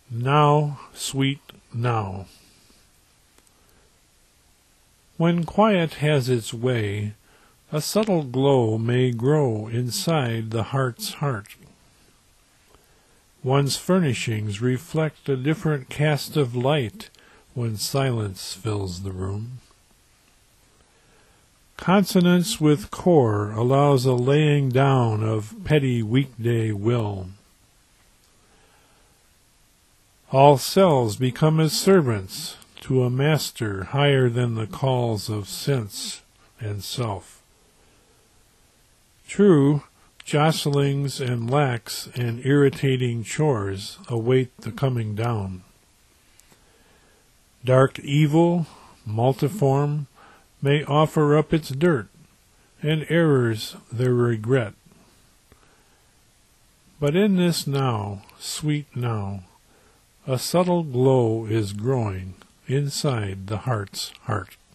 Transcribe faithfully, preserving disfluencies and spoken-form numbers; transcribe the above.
Now, sweet now. When quiet has its way, a subtle glow may grow inside the heart's heart. One's furnishings reflect a different cast of light when silence fills the room. Consonance with core allows a laying down of petty weekday will. All cells become as servants to a master higher than the calls of sense and self. True, jostlings and lacks and irritating chores await the coming down. Dark evil, multiform, may offer up its dirt, and errors their regret. But in this now, sweet now, a subtle glow is growing inside the heart's heart.